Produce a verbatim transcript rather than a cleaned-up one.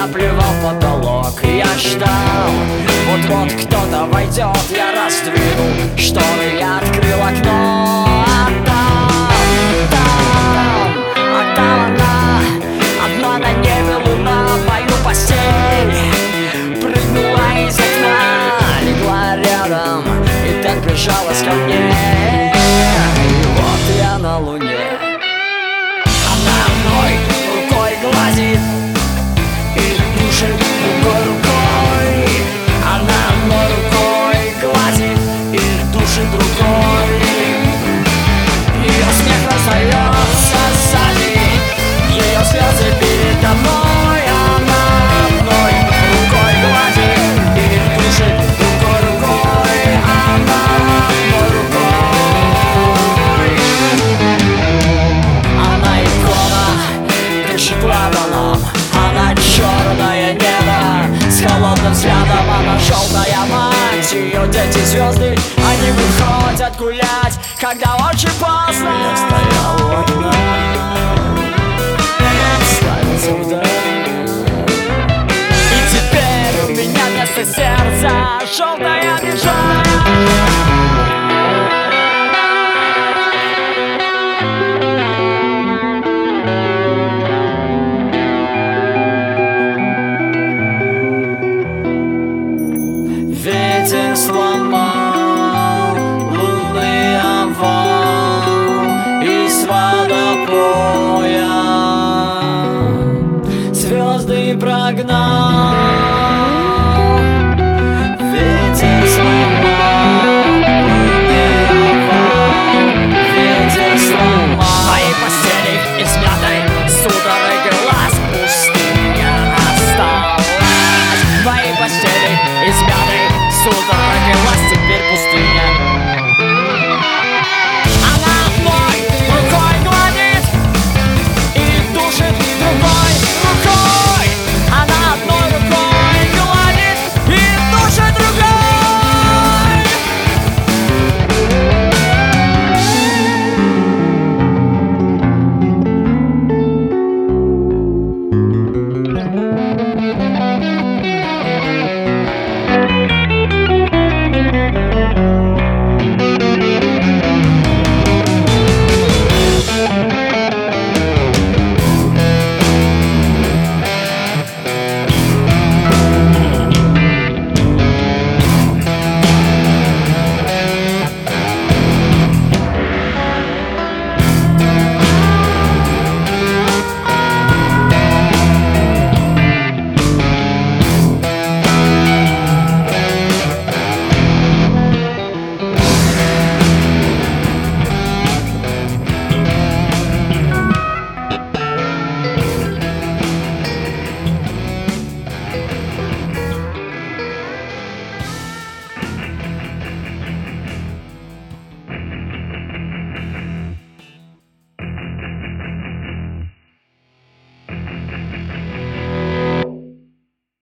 Я плевал в потолок, я ждал. Вот-вот кто-то войдет, я раздвинул шторы, я открыл окно. А там, там, а там она, одна на небе луна, в мою постель прыгнула из окна, легла рядом и так прижалась ко мне. И вот я на луне. Она мной рукой гладит и душит другой рукой. Она мной рукой гладит и душит другой. Ее смех раздается сзади, ее слезы передо мной. Она мной рукой гладит и душит другой рукой. Она мной рукой. Она икона, дышит ладаном. Она черное небо с холодным взглядом. Она желтая мать, ее дети звезды. Они выходят гулять, когда очень поздно. Я стоял у окна, ставился вдаль. И теперь у меня вместо сердца желтая печаль.